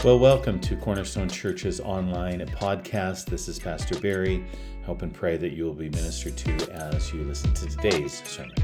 Well, welcome to Cornerstone Church's online podcast. This is Pastor Barry. Hope and pray that you will be ministered to as you listen to today's sermon.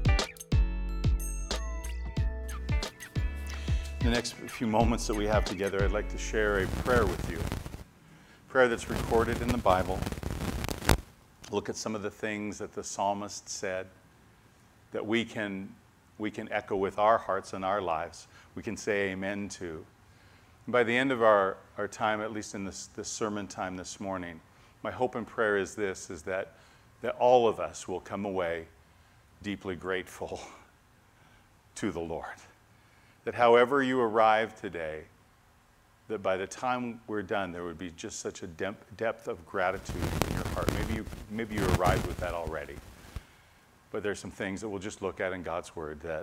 In the next few moments that we have together, I'd like to share a prayer with you. A prayer that's recorded in the Bible. Look at some of the things that the psalmist said that we can echo with our hearts and our lives. We can say amen to. By the end of our time, at least in this sermon time this morning, my hope and prayer is this, is that all of us will come away deeply grateful to the Lord. That however you arrive today, that by the time we're done, there would be just such a depth of gratitude in your heart. Maybe you arrived with that already. But there's some things that we'll just look at in God's Word that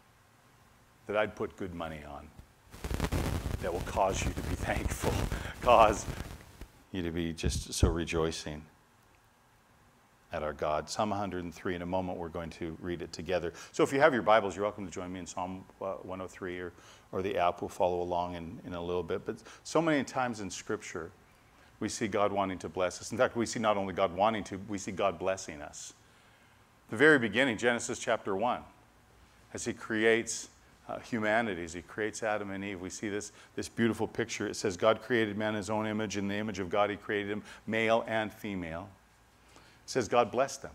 I'd put good money on, that will cause you to be thankful, cause you to be just so rejoicing at our God. Psalm 103, in a moment we're going to read it together. So if you have your Bibles, you're welcome to join me in Psalm 103, or the app will follow along in a little bit. But so many times in Scripture, we see God wanting to bless us. In fact, we see not only God wanting to, we see God blessing us. The very beginning, Genesis chapter 1, as He creates humanity, as He creates Adam and Eve, we see this beautiful picture. It says, God created man in His own image. In the image of God, He created him, male and female. It says God blessed them.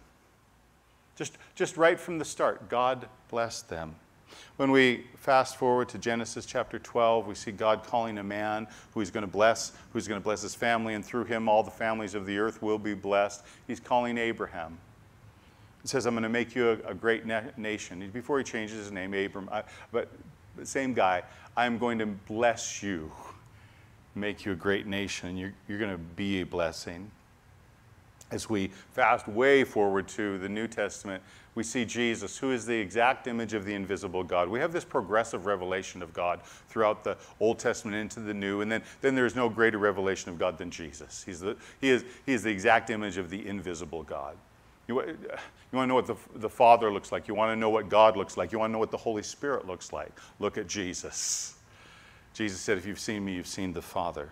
Just right from the start, God blessed them. When we fast forward to Genesis chapter 12, we see God calling a man who He's going to bless his family, and through him all the families of the earth will be blessed. He's calling Abraham. It says, I'm going to make you a great nation. Before he changes his name, Abram, but the same guy, I'm going to bless you, make you a great nation. You're going to be a blessing. As we fast way forward to the New Testament, we see Jesus, who is the exact image of the invisible God. We have this progressive revelation of God throughout the Old Testament into the New, and then there's no greater revelation of God than Jesus. He is the exact image of the invisible God. You want to know what the Father looks like. You want to know what God looks like. You want to know what the Holy Spirit looks like. Look at Jesus. Jesus said, if you've seen me, you've seen the Father.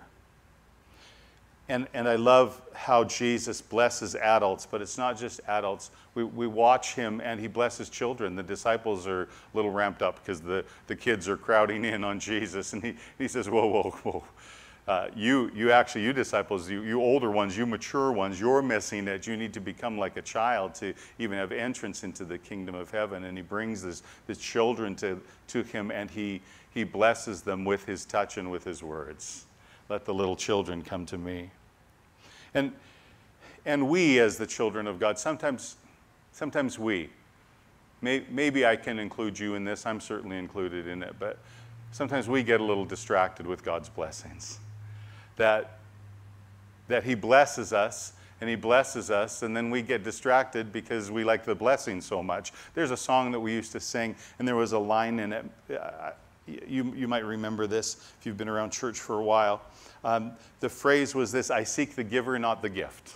And I love how Jesus blesses adults, but it's not just adults. We watch Him, and He blesses children. The disciples are a little ramped up because the kids are crowding in on Jesus. And he says, whoa. You disciples, you older ones, you mature ones, you're missing it. You need to become like a child to even have entrance into the kingdom of heaven. And He brings the children to Him, and He blesses them with His touch and with His words. Let the little children come to me. And we, as the children of God, sometimes we, maybe I can include you in this, I'm certainly included in it, but sometimes we get a little distracted with God's blessings. That He blesses us, and then we get distracted because we like the blessing so much. There's a song that we used to sing, and there was a line in it. You might remember this if you've been around church for a while. The phrase was this: I seek the giver, not the gift.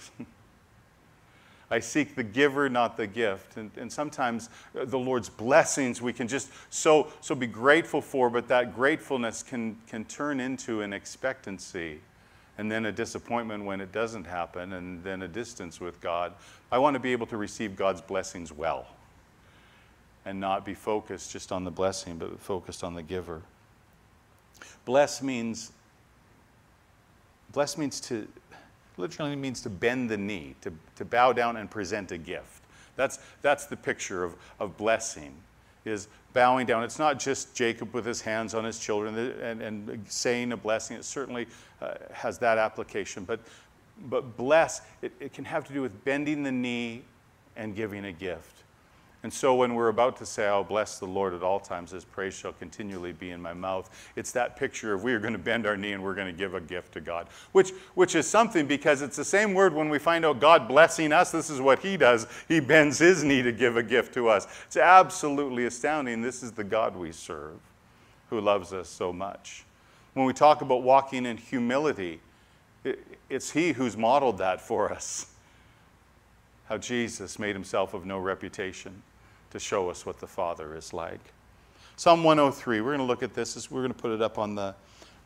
I seek the giver, not the gift. And sometimes the Lord's blessings we can just so be grateful for, but that gratefulness can turn into an expectancy, and then a disappointment when it doesn't happen, and then a distance with God. I want to be able to receive God's blessings well, and not be focused just on the blessing, but focused on the giver. Bless literally means to bend the knee, to bow down and present a gift. That's the picture of blessing, is bowing down. It's not just Jacob with his hands on his children and saying a blessing. It certainly has that application. But bless, it can have to do with bending the knee and giving a gift. And so when we're about to say, I'll bless the Lord at all times, His praise shall continually be in my mouth, it's that picture of we are going to bend our knee and we're going to give a gift to God, which is something, because it's the same word when we find out God blessing us. This is what He does. He bends His knee to give a gift to us. It's absolutely astounding. This is the God we serve, who loves us so much. When we talk about walking in humility, it's He who's modeled that for us. How Jesus made Himself of no reputation to show us what the Father is like. Psalm 103, we're going to look at this. We're going to put it up on the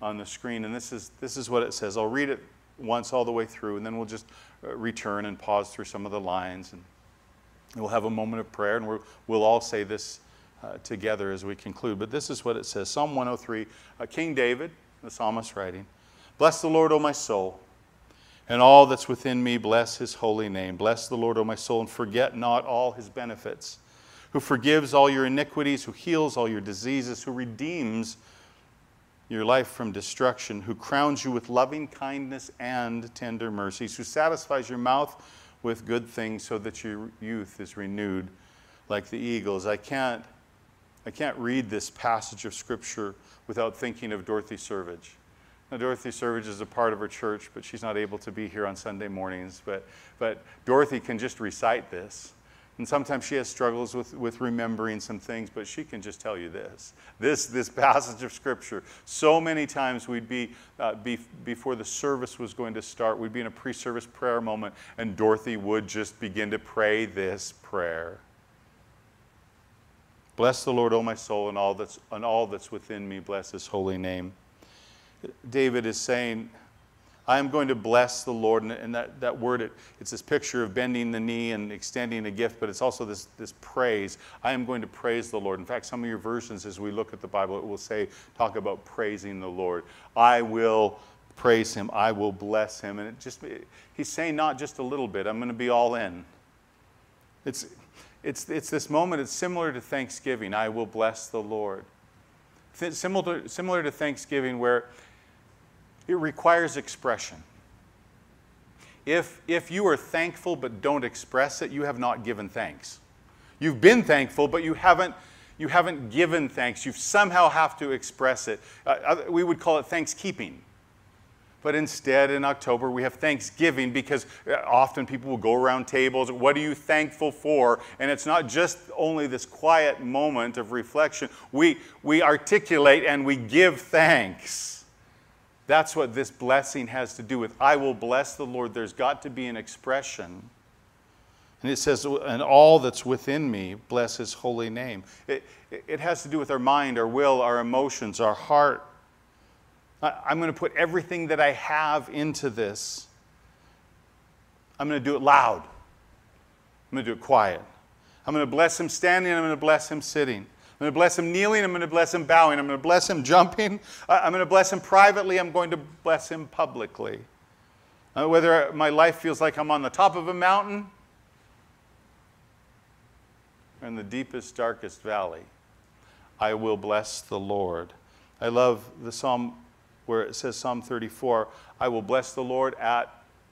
on the screen, and this is what it says. I'll read it once all the way through, and then we'll just return and pause through some of the lines, and we'll have a moment of prayer, and we'll all say this together as we conclude. But this is what it says. Psalm 103, King David, the psalmist writing, "Bless the Lord, O my soul, and all that's within me, bless his holy name. Bless the Lord, O my soul, and forget not all his benefits, who forgives all your iniquities, who heals all your diseases, who redeems your life from destruction, who crowns you with loving kindness and tender mercies, who satisfies your mouth with good things so that your youth is renewed like the eagles." I can't read this passage of Scripture without thinking of Dorothy Servage. Now, Dorothy Servage is a part of our church, but she's not able to be here on Sunday mornings. But Dorothy can just recite this. And sometimes she has struggles with remembering some things, but she can just tell you this passage of Scripture. So many times we'd be, before the service was going to start, we'd be in a pre-service prayer moment, and Dorothy would just begin to pray this prayer. "Bless the Lord, O my soul, and all that's within me, bless his holy name." David is saying, I am going to bless the Lord. And that word, it's this picture of bending the knee and extending a gift, but it's also this praise. I am going to praise the Lord. In fact, some of your versions, as we look at the Bible, it will talk about praising the Lord. I will praise him. I will bless him. And he's saying not just a little bit. I'm going to be all in. It's this moment. It's similar to Thanksgiving. I will bless the Lord. Similar to Thanksgiving, where it requires expression. If you are thankful but don't express it, you have not given thanks. You've been thankful, but you haven't given thanks. You somehow have to express it. We would call it thankskeeping. But instead, in October, we have Thanksgiving, because often people will go around tables. What are you thankful for? And it's not just only this quiet moment of reflection. We articulate and we give thanks. That's what this blessing has to do with. I will bless the Lord. There's got to be an expression. And it says, and all that's within me, bless his holy name. It has to do with our mind, our will, our emotions, our heart. I'm going to put everything that I have into this. I'm going to do it loud. I'm going to do it quiet. I'm going to bless him standing, I'm going to bless him sitting. I'm going to bless him kneeling, I'm going to bless him bowing. I'm going to bless him jumping. I'm going to bless him privately, I'm going to bless him publicly. Whether my life feels like I'm on the top of a mountain or in the deepest, darkest valley, I will bless the Lord. I love the psalm where it says, Psalm 34, I will bless the Lord at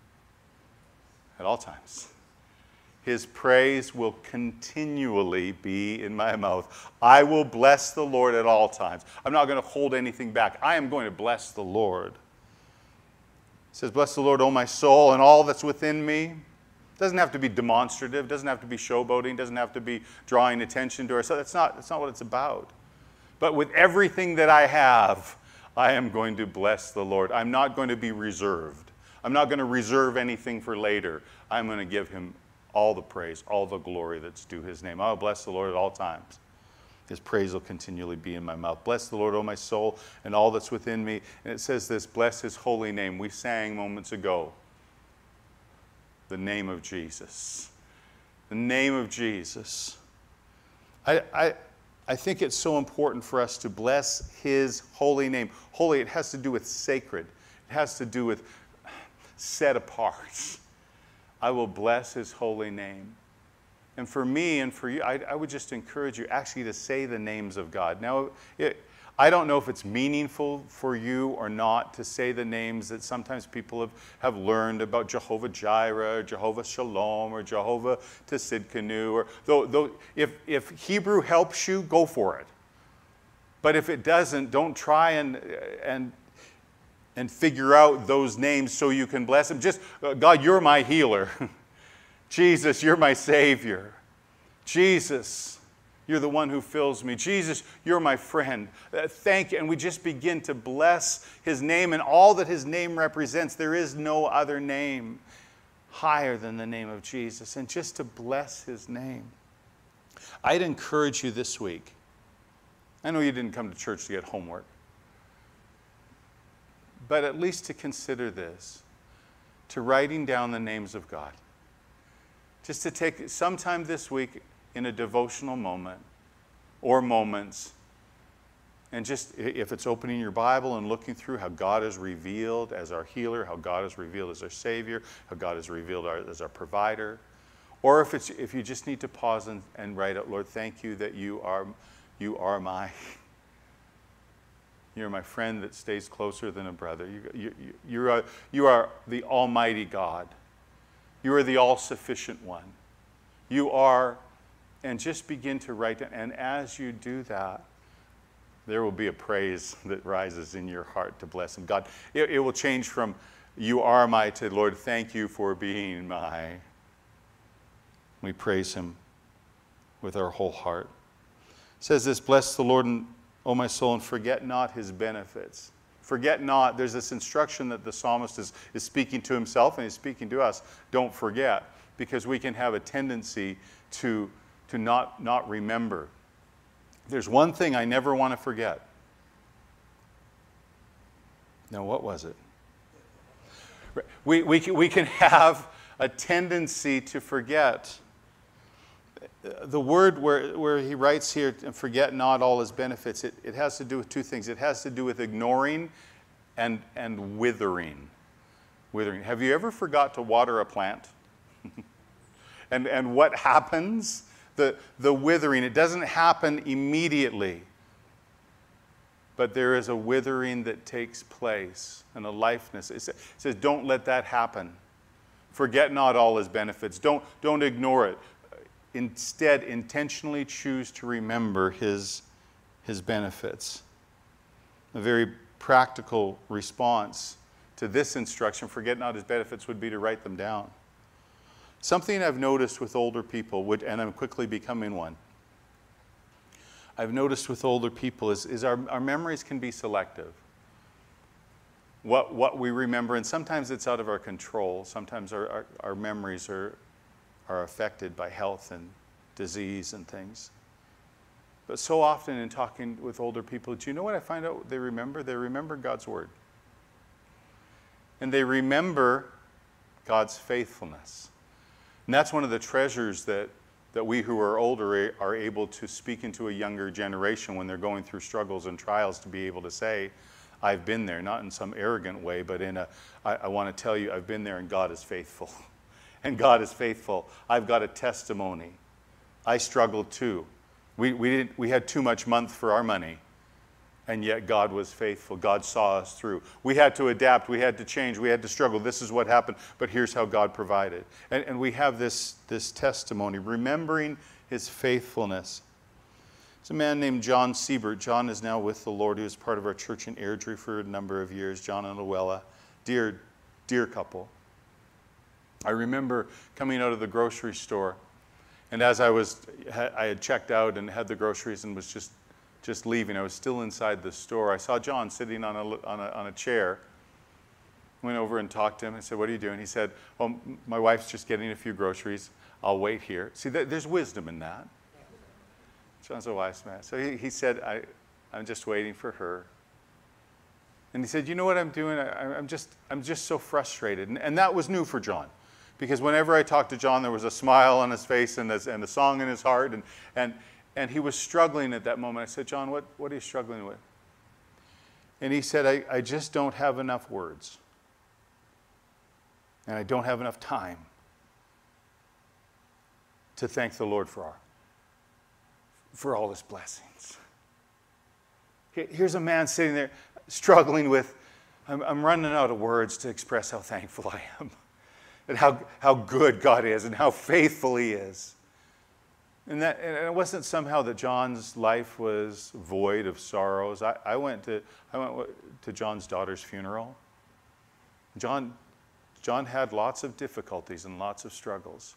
all times. His praise will continually be in my mouth. I will bless the Lord at all times. I'm not going to hold anything back. I am going to bless the Lord. It says, bless the Lord, O my soul, and all that's within me. It doesn't have to be demonstrative. It doesn't have to be showboating. It doesn't have to be drawing attention to ourselves. That's not what it's about. But with everything that I have, I am going to bless the Lord. I'm not going to be reserved. I'm not going to reserve anything for later. I'm going to give him all the praise, all the glory that's due his name. I will bless the Lord at all times. His praise will continually be in my mouth. Bless the Lord, O my soul, and all that's within me. And it says this, bless his holy name. We sang moments ago, the name of Jesus. The name of Jesus. I think it's so important for us to bless his holy name. Holy, it has to do with sacred. It has to do with set apart. I will bless his holy name. And for me and for you, I would just encourage you actually to say the names of God. Now, I don't know if it's meaningful for you or not to say the names that sometimes people have learned about Jehovah Jireh, or Jehovah Shalom, or Jehovah Tsidkenu. Or though if Hebrew helps you, go for it. But if it doesn't, don't try and figure out those names so you can bless him. Just, God, you're my healer. Jesus, you're my Savior. Jesus, you're the one who fills me. Jesus, you're my friend. Thank you. And we just begin to bless his name and all that his name represents. There is no other name higher than the name of Jesus. And just to bless his name. I'd encourage you this week. I know you didn't come to church to get homework. but at least to consider this, to writing down the names of God. Just to take sometime this week in a devotional moment or moments, and just, if it's opening your Bible and looking through how God is revealed as our healer, how God is revealed as our Savior, how God is revealed as our provider, or if you just need to pause and write out, Lord, thank you that you're my friend that stays closer than a brother. You are the Almighty God. You are the all-sufficient one. You are, and just begin to write down. And as you do that, there will be a praise that rises in your heart to bless him. God, it will change from you are my to Lord, thank you for being my. We praise him with our whole heart. It says this, bless the Lord, O my soul, and forget not his benefits. Forget not. There's this instruction that the psalmist is speaking to himself and he's speaking to us. Don't forget, because we can have a tendency to not remember. There's one thing I never want to forget. Now, what was it? We can have a tendency to forget. The word where he writes here, forget not all his benefits, it has to do with two things. It has to do with ignoring and withering. Withering. Have you ever forgot to water a plant? and what happens? The withering, it doesn't happen immediately. But there is a withering that takes place and a lifeness. It says, don't let that happen. Forget not all his benefits. Don't ignore it. Instead, intentionally choose to remember his benefits. A very practical response to this instruction, forget not his benefits, would be to write them down. Something I've noticed with older people, and I'm quickly becoming one, I've noticed with older people is our memories can be selective. What we remember, and sometimes it's out of our control. Sometimes our memories are affected by health and disease and things. But so often in talking with older people, do you know what I find out they remember? They remember God's word. And they remember God's faithfulness. And that's one of the treasures that we who are older are able to speak into a younger generation when they're going through struggles and trials, to be able to say, I've been there, not in some arrogant way, but I want to tell you, I've been there and God is faithful. And God is faithful. I've got a testimony. I struggled too. We had too much month for our money, and yet God was faithful. God saw us through. We had to adapt. We had to change. We had to struggle. This is what happened, but here's how God provided. And we have this testimony, remembering his faithfulness. There's a man named John Siebert. John is now with the Lord. He was part of our church in Airdrie for a number of years. John and Luella, dear couple. I remember coming out of the grocery store, and as I had checked out and had the groceries and was just leaving, I was still inside the store. I saw John sitting on a chair. Went over and talked to him. I said, what are you doing? He said, oh, my wife's just getting a few groceries. I'll wait here. See, there's wisdom in that. John's a wise man. So he said, I'm just waiting for her. And he said, you know what I'm doing? I'm just so frustrated. And that was new for John. Because whenever I talked to John, there was a smile on his face and a song in his heart. And he was struggling at that moment. I said, John, what are you struggling with? And he said, I just don't have enough words. And I don't have enough time to thank the Lord for all his blessings. Here's a man sitting there struggling with, I'm running out of words to express how thankful I am. And how good God is and how faithful he is. And it wasn't somehow that John's life was void of sorrows. I went to John's daughter's funeral. John had lots of difficulties and lots of struggles.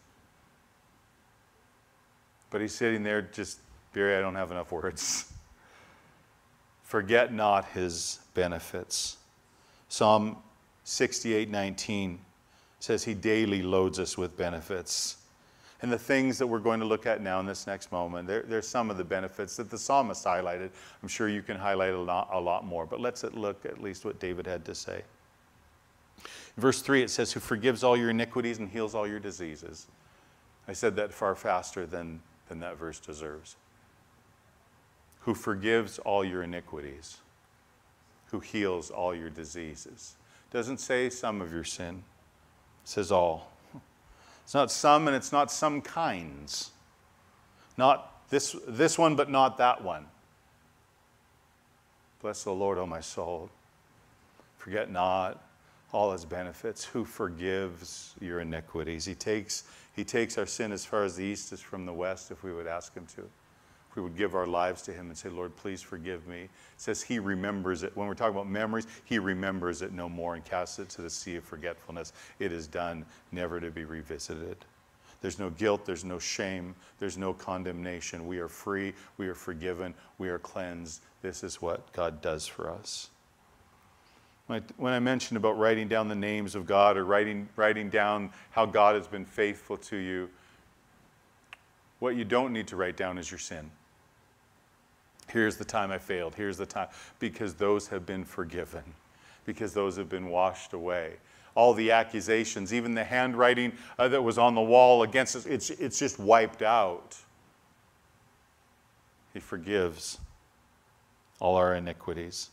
But he's sitting there just, Barry, I don't have enough words. Forget not his benefits. Psalm 68:19 says he daily loads us with benefits. and the things that we're going to look at now in this next moment. There's some of the benefits that the psalmist highlighted. I'm sure you can highlight a lot more, but let's look at least what David had to say. In verse 3 it says, who forgives all your iniquities and heals all your diseases. I said that far faster than that verse deserves. Who forgives all your iniquities, who heals all your diseases. Doesn't say some of your sin, it says all. It's not some and it's not some kinds. Not this one, but not that one. Bless the Lord, O my soul. Forget not all his benefits, who forgives your iniquities. He takes our sin as far as the east is from the west, if we would ask him to. If we would give our lives to him and say, Lord, please forgive me. It says he remembers it. When we're talking about memories, he remembers it no more and casts it to the sea of forgetfulness. It is done, never to be revisited. There's no guilt, there's no shame, there's no condemnation. We are free, we are forgiven, we are cleansed. This is what God does for us. When I mentioned about writing down the names of God or writing down how God has been faithful to you, what you don't need to write down is your sin. Here's the time I failed. Here's the time. Because those have been forgiven. Because those have been washed away. All the accusations, even the handwriting that was on the wall against us, it's just wiped out. He forgives all our iniquities.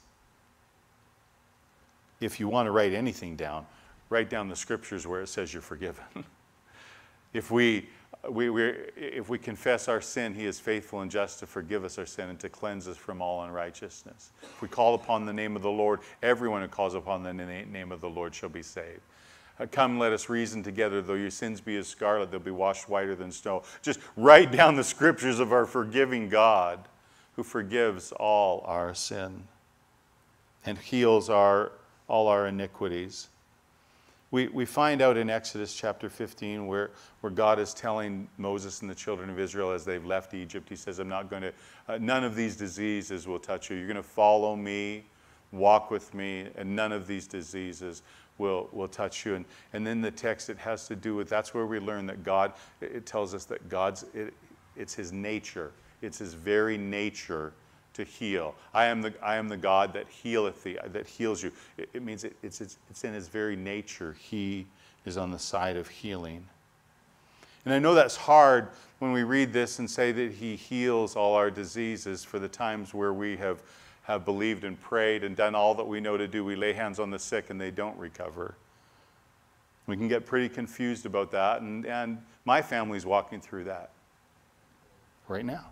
If you want to write anything down, write down the scriptures where it says you're forgiven. If we confess our sin, he is faithful and just to forgive us our sin and to cleanse us from all unrighteousness. If we call upon the name of the Lord, everyone who calls upon the name of the Lord shall be saved. Come, let us reason together. Though your sins be as scarlet, they'll be washed whiter than snow. Just write down the scriptures of our forgiving God who forgives all our sin and heals all our iniquities. We find out in Exodus chapter 15 where God is telling Moses and the children of Israel as they've left Egypt, he says, none of these diseases will touch you. You're going to follow me, walk with me, and none of these diseases will touch you. And then the text, it has to do with, that's where we learn that God, it tells us that it's his nature. It's his very nature to heal. I am the God that healeth thee, that heals you. It means it's in his very nature. He is on the side of healing. And I know that's hard when we read this and say that he heals all our diseases. For the times where we have believed and prayed and done all that we know to do, we lay hands on the sick and they don't recover. We can get pretty confused about that, and my family's walking through that right now.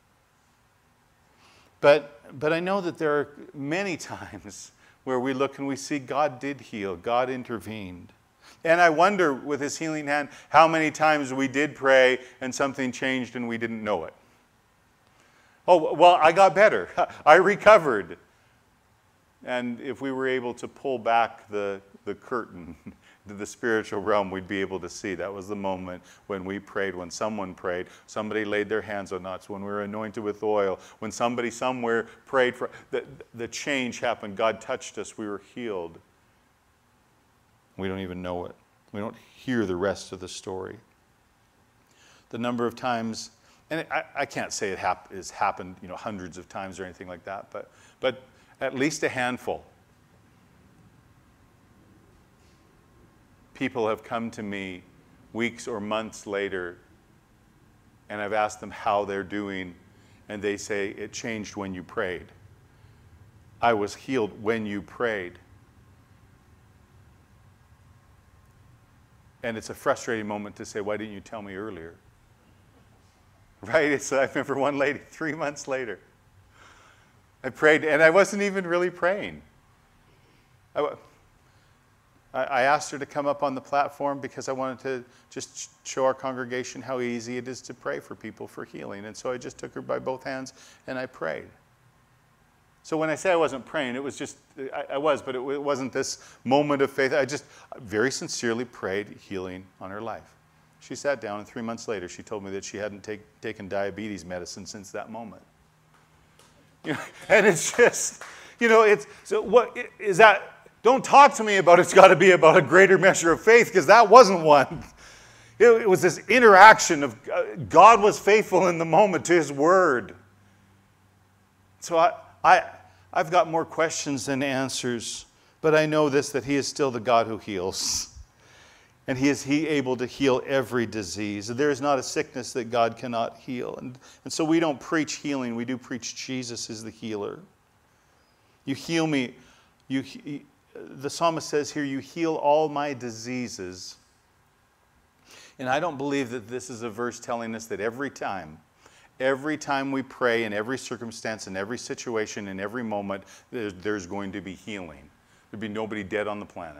But I know that there are many times where we look and we see God did heal, God intervened. And I wonder with his healing hand how many times we did pray and something changed and we didn't know it. Oh, well, I got better. I recovered. And if we were able to pull back the curtain to the spiritual realm, we'd be able to see. That was the moment when we prayed, when someone prayed, somebody laid their hands on us, when we were anointed with oil, when somebody somewhere prayed for, the change happened. God touched us, we were healed. We don't even know it. We don't hear the rest of the story. The number of times, and I can't say it has happened, hundreds of times or anything like that, but at least a handful. People have come to me weeks or months later, and I've asked them how they're doing, and they say, it changed when you prayed. I was healed when you prayed. And it's a frustrating moment to say, why didn't you tell me earlier? Right? I remember one lady 3 months later. I prayed, and I wasn't even really praying. I asked her to come up on the platform because I wanted to just show our congregation how easy it is to pray for people for healing. And so I just took her by both hands and I prayed. So when I say I wasn't praying, it was just, I was, but it wasn't this moment of faith. I just very sincerely prayed healing on her life. She sat down, and 3 months later, she told me that she hadn't taken diabetes medicine since that moment. And it's just, so what is that? Don't talk to me about it's got to be about a greater measure of faith, because that wasn't one. It was this interaction of God was faithful in the moment to his word. So I've got more questions than answers, but I know this, that he is still the God who heals. And he able to heal every disease. There is not a sickness that God cannot heal. And so we don't preach healing. We do preach Jesus is the healer. You heal me. The psalmist says here, you heal all my diseases. And I don't believe that this is a verse telling us that every time we pray, in every circumstance, in every situation, in every moment, there's going to be healing. There'd be nobody dead on the planet.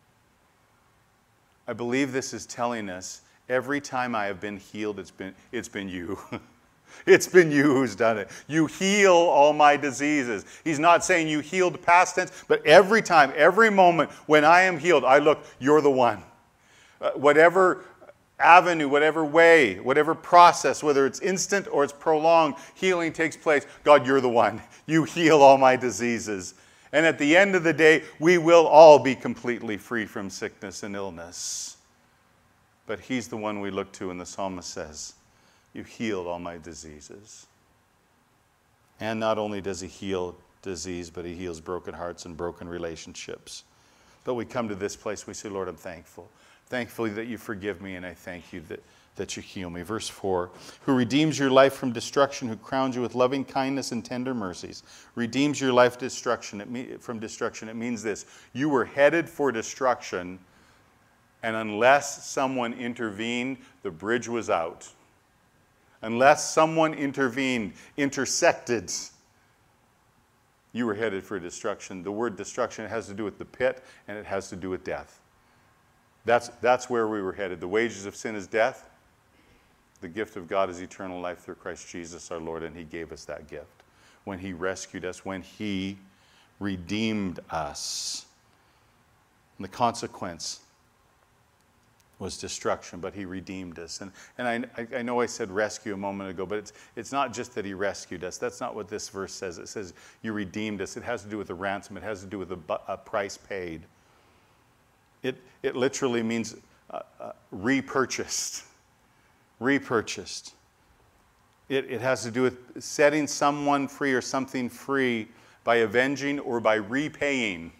I believe this is telling us every time I have been healed, it's been you. It's been you who's done it. You heal all my diseases. He's not saying you healed past tense, but every time, every moment when I am healed, I look, you're the one. Whatever avenue, whatever way, whatever process, whether it's instant or it's prolonged, healing takes place. God, you're the one. You heal all my diseases. And at the end of the day, we will all be completely free from sickness and illness. But he's the one we look to, and the psalmist says, you healed all my diseases. And not only does he heal disease, but he heals broken hearts and broken relationships. But we come to this place, we say, Lord, I'm thankful. Thankfully that you forgive me, and I thank you that you heal me. Verse 4, who redeems your life from destruction, who crowns you with loving kindness and tender mercies. Redeems your life from destruction. It means this: you were headed for destruction, and unless someone intervened, the bridge was out. Unless someone intervened, intersected, you were headed for destruction. The word destruction has to do with the pit, and it has to do with death. That's where we were headed. The wages of sin is death. The gift of God is eternal life through Christ Jesus our Lord, and he gave us that gift when he rescued us, when he redeemed us. And the consequence was destruction, but he redeemed us. And I know I said rescue a moment ago, but it's not just that he rescued us. That's not what this verse says. It says you redeemed us. It has to do with the ransom. It has to do with a price paid. It literally means repurchased. Repurchased. It has to do with setting someone free or something free by avenging or by repaying,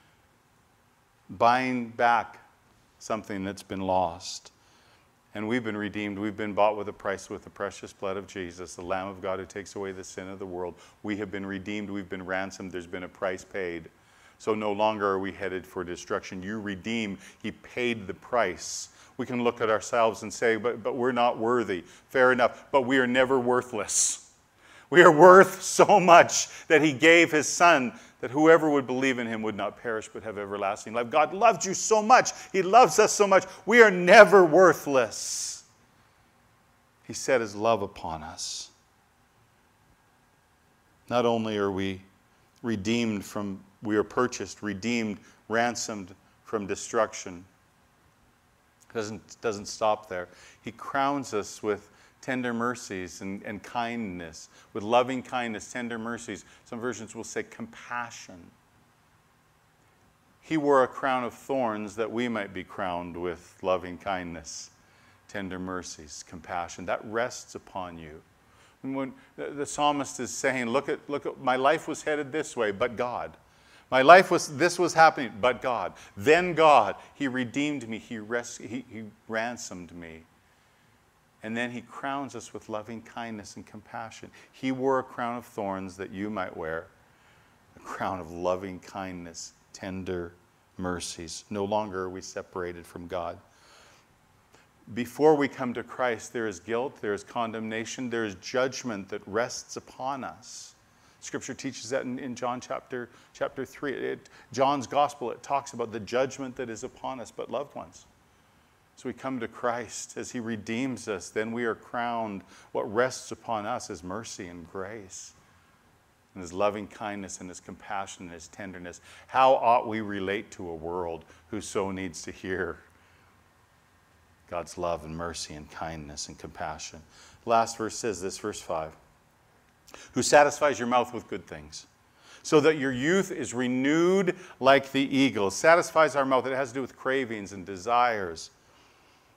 buying back something that's been lost. And we've been redeemed. We've been bought with a price, with the precious blood of Jesus, the Lamb of God who takes away the sin of the world. We have been redeemed. We've been ransomed. There's been a price paid. So no longer are we headed for destruction. You redeem. He paid the price. We can look at ourselves and say, but we're not worthy. Fair enough. But we are never worthless. We are worth so much that he gave his son, that whoever would believe in him would not perish but have everlasting life. God loved you so much. He loves us so much. We are never worthless. He set his love upon us. Not only are we redeemed from, we are purchased, redeemed, ransomed from destruction. Doesn't stop there. He crowns us with tender mercies and kindness, with loving kindness, tender mercies. Some versions will say compassion. He wore a crown of thorns that we might be crowned with loving kindness, tender mercies, compassion. That rests upon you. And when the psalmist is saying, look at, my life was headed this way, but God. This was happening, but God. Then God, he redeemed me, he ransomed me. And then he crowns us with loving kindness and compassion. He wore a crown of thorns that you might wear, a crown of loving kindness, tender mercies. No longer are we separated from God. Before we come to Christ, there is guilt, there is condemnation, there is judgment that rests upon us. Scripture teaches that in John chapter 3. John's gospel, it talks about the judgment that is upon us. But loved ones, as we come to Christ, as he redeems us, then we are crowned. What rests upon us is mercy and grace, and his loving kindness and his compassion and his tenderness. How ought we relate to a world who so needs to hear God's love and mercy and kindness and compassion? Last verse says this, verse 5. Who satisfies your mouth with good things, so that your youth is renewed like the eagle. Satisfies our mouth. It has to do with cravings and desires.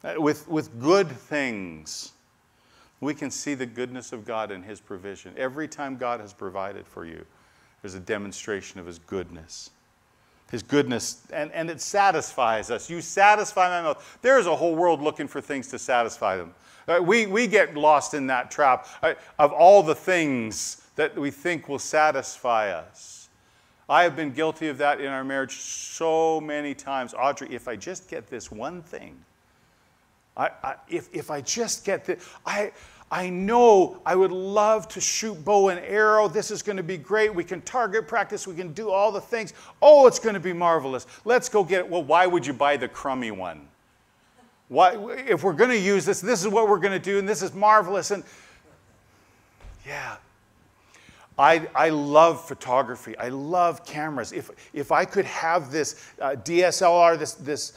with good things. We can see the goodness of God and His provision. Every time God has provided for you, there's a demonstration of His goodness. His goodness, and it satisfies us. You satisfy my mouth. There's a whole world looking for things to satisfy them. We get lost in that trap of all the things that we think will satisfy us. I have been guilty of that in our marriage so many times. Audrey, if I just get this one thing, if I just get this, I know I would love to shoot bow and arrow. This is going to be great. We can target practice. We can do all the things. Oh, it's going to be marvelous. Let's go get it. Well, why would you buy the crummy one? Why, if we're going to use this, this is what we're going to do, and this is marvelous. And yeah, I love photography. I love cameras. If I could have this DSLR, this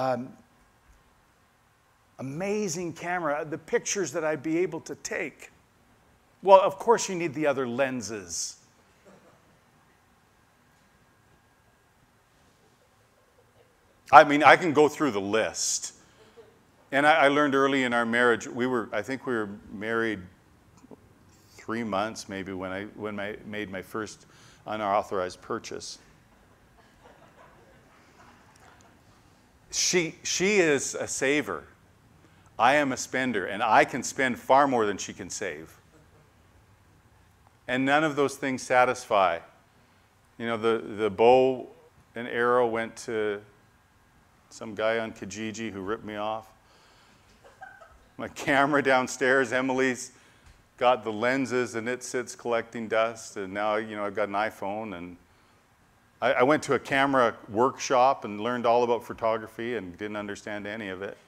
amazing camera, the pictures that I'd be able to take. Well, of course you need the other lenses. I mean, I can go through the list. And I learned early in our marriage, I think we were married 3 months maybe when I made my first unauthorized purchase. She is a saver. I am a spender, and I can spend far more than she can save. And none of those things satisfy. You know, the bow and arrow went to some guy on Kijiji who ripped me off. My camera downstairs, Emily's got the lenses, and it sits collecting dust. And now, you know, I've got an iPhone, and I went to a camera workshop and learned all about photography and didn't understand any of it.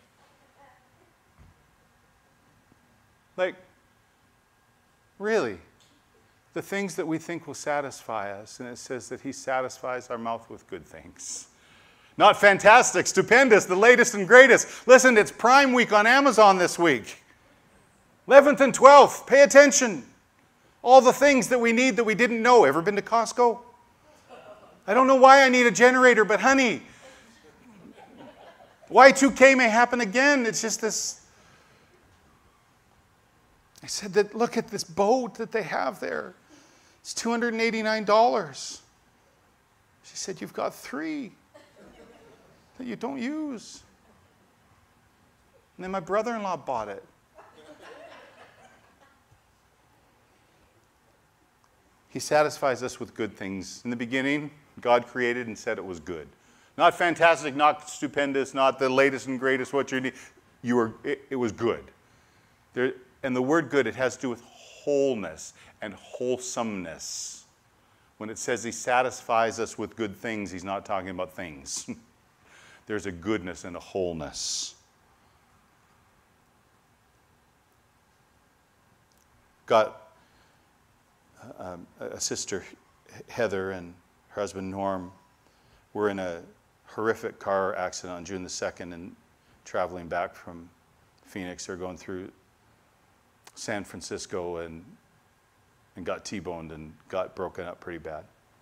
Like, really, the things that we think will satisfy us, and it says that He satisfies our mouth with good things. Not fantastic, stupendous, the latest and greatest. Listen, it's Prime Week on Amazon this week. 11th and 12th, pay attention. All the things that we need that we didn't know. Ever been to Costco? I don't know why I need a generator, but honey, Y2K may happen again. It's just this. I said that, look at this boat that they have there. It's $289. She said, you've got 3 that you don't use. And then my brother-in-law bought it. He satisfies us with good things. In the beginning, God created and said it was good. Not fantastic, not stupendous, not the latest and greatest, what you need. It was good. And the word good, it has to do with wholeness and wholesomeness. When it says He satisfies us with good things, He's not talking about things. There's a goodness and a wholeness. Got a sister, Heather, and her husband, Norm, were in a horrific car accident on June the 2nd and traveling back from Phoenix. They're going through San Francisco and got T-boned and got broken up pretty bad.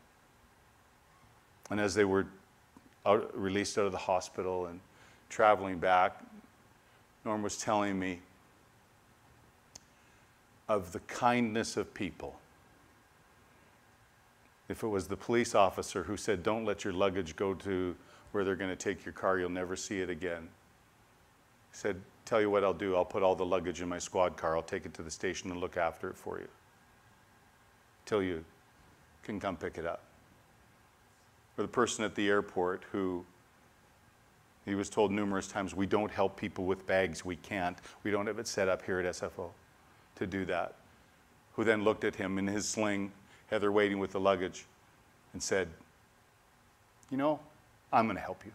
And as they were released out of the hospital and traveling back, Norm was telling me of the kindness of people. If it was the police officer who said, don't let your luggage go to where they're going to take your car, you'll never see it again. He said, tell you what I'll do, I'll put all the luggage in my squad car, I'll take it to the station and look after it for you till you can come pick it up. Or the person at the airport who he was told numerous times, we don't help people with bags, we can't. We don't have it set up here at SFO to do that. Who then looked at him in his sling, Heather waiting with the luggage, and said, you know, I'm going to help you.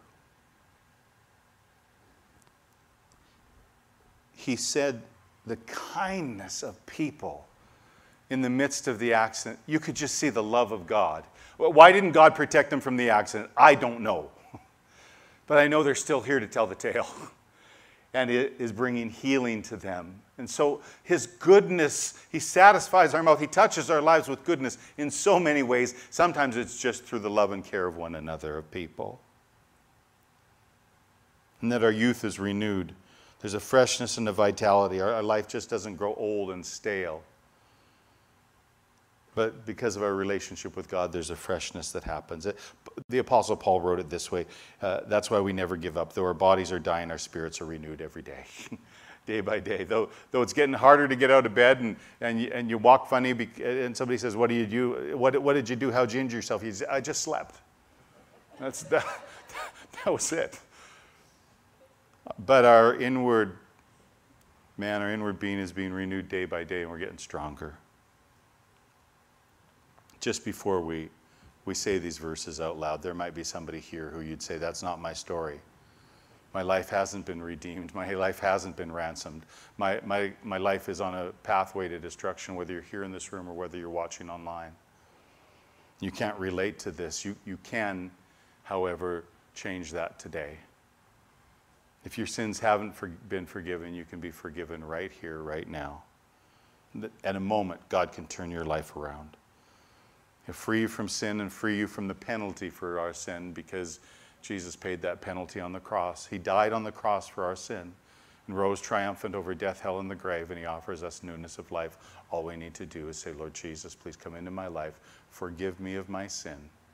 He said the kindness of people in the midst of the accident, you could just see the love of God. Why didn't God protect them from the accident? I don't know. But I know they're still here to tell the tale. And it is bringing healing to them. And so His goodness, He satisfies our mouth. He touches our lives with goodness in so many ways. Sometimes it's just through the love and care of one another, of people. And that our youth is renewed There's a freshness and a vitality. Our life just doesn't grow old and stale. But because of our relationship with God, there's a freshness that happens. The Apostle Paul wrote it this way. That's why we never give up. Though our bodies are dying, our spirits are renewed every day, day by day. Though it's getting harder to get out of bed and you walk funny, and somebody says, what do you do? What did you do? How'd you injure yourself? You say, I just slept. That was it. But our inward man, our inward being is being renewed day by day, and we're getting stronger. Just before we say these verses out loud, there might be somebody here who you'd say, that's not my story. My life hasn't been redeemed. My life hasn't been ransomed. My life is on a pathway to destruction, whether you're here in this room or whether you're watching online. You can't relate to this. You can, however, change that today. If your sins haven't been forgiven, you can be forgiven right here, right now. At a moment, God can turn your life around. He'll free you from sin and free you from the penalty for our sin, because Jesus paid that penalty on the cross. He died on the cross for our sin and rose triumphant over death, hell, and the grave, and he offers us newness of life. All we need to do is say, Lord Jesus, please come into my life. Forgive me of my sin.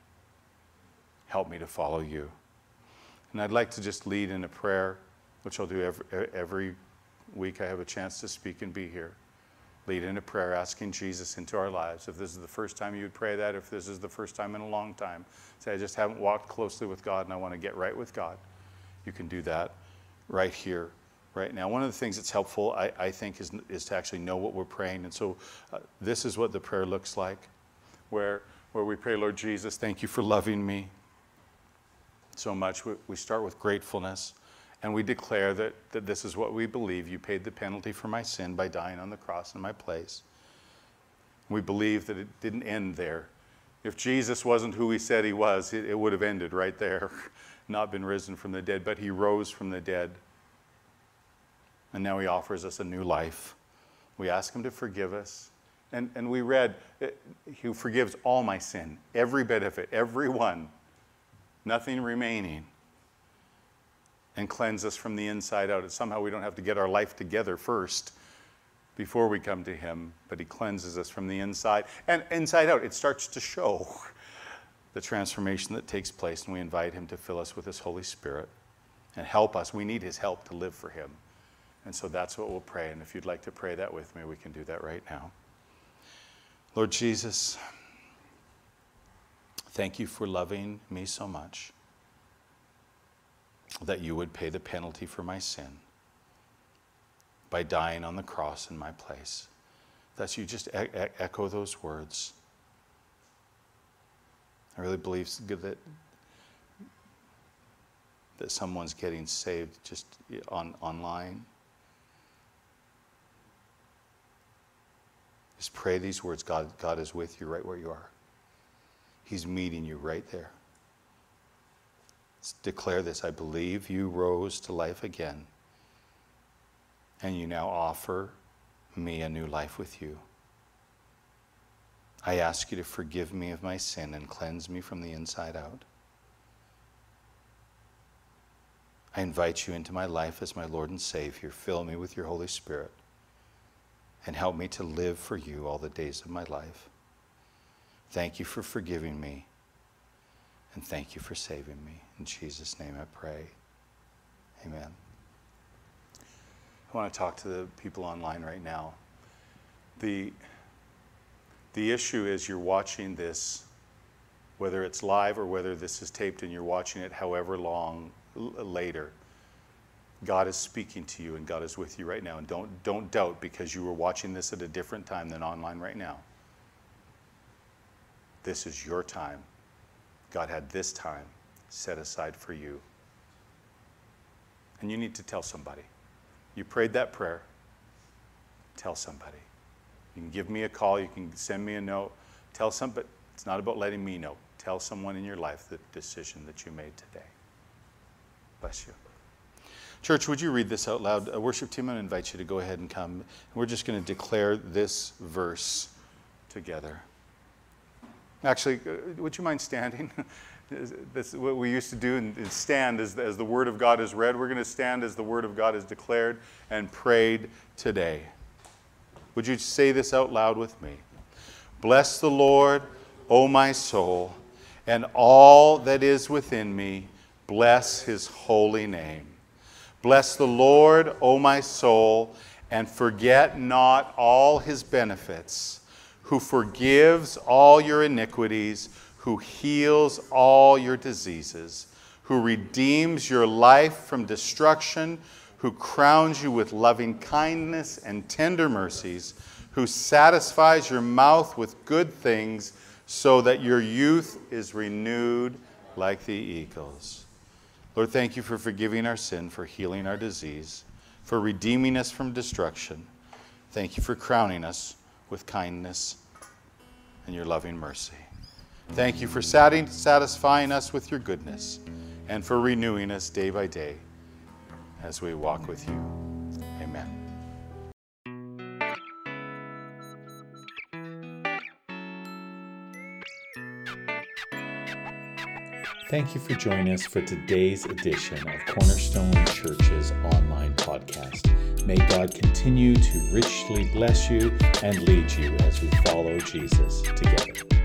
Help me to follow you. And I'd like to just lead in a prayer, which I'll do every week I have a chance to speak and be here. Lead in a prayer asking Jesus into our lives. If this is the first time you would pray that, if this is the first time in a long time, say, I just haven't walked closely with God and I want to get right with God. You can do that right here, right now. One of the things that's helpful, I think, is to actually know what we're praying. And so this is what the prayer looks like, where we pray, Lord Jesus, thank you for loving me so much. We start with gratefulness. And we declare that this is what we believe. You paid the penalty for my sin by dying on the cross in my place. We believe that it didn't end there. If Jesus wasn't who he said he was, it would have ended right there, not been risen from the dead. But he rose from the dead. And now he offers us a new life. We ask him to forgive us. And we read, he forgives all my sin, every bit of it, every one, nothing remaining. And cleanse us from the inside out. And somehow we don't have to get our life together first before we come to him, but he cleanses us from the inside. And inside out, it starts to show the transformation that takes place, and we invite him to fill us with his Holy Spirit and help us. We need his help to live for him. And so that's what we'll pray. And if you'd like to pray that with me, we can do that right now. Lord Jesus, thank you for loving me so much that you would pay the penalty for my sin by dying on the cross in my place. That's you just echo those words. I really believe that someone's getting saved just online. Just pray these words. God is with you right where you are. He's meeting you right there. Declare this: I believe you rose to life again, and you now offer me a new life with you. I ask you to forgive me of my sin and cleanse me from the inside out. I invite you into my life as my Lord and Savior. Fill me with your Holy Spirit and help me to live for you all the days of my life. Thank you for forgiving me, and thank you for saving me. In Jesus' name I pray. Amen. I want to talk to the people online right now. The issue is you're watching this, whether it's live or whether this is taped and you're watching it however long later. God is speaking to you and God is with you right now. And don't doubt because you were watching this at a different time than online right now. This is your time. God had this time set aside for you. And you need to tell somebody. You prayed that prayer. Tell somebody. You can give me a call. You can send me a note. Tell somebody. It's not about letting me know. Tell someone in your life the decision that you made today. Bless you. Church, would you read this out loud? Worship team, I invite you to go ahead and come. We're just going to declare this verse together. Actually, would you mind standing? This is what we used to do, and stand as the Word of God is read. We're going to stand as the Word of God is declared and prayed today. Would you say this out loud with me? Bless the Lord, O my soul, and all that is within me, bless his holy name. Bless the Lord, O my soul, and forget not all his benefits, who forgives all your iniquities, who heals all your diseases, who redeems your life from destruction, who crowns you with loving kindness and tender mercies, who satisfies your mouth with good things, so that your youth is renewed like the eagles. Lord, thank you for forgiving our sin, for healing our disease, for redeeming us from destruction. Thank you for crowning us with kindness and your loving mercy. Thank you for satisfying us with your goodness and for renewing us day by day as we walk with you. Amen. Thank you for joining us for today's edition of Cornerstone Church's online podcast. May God continue to richly bless you and lead you as we follow Jesus together.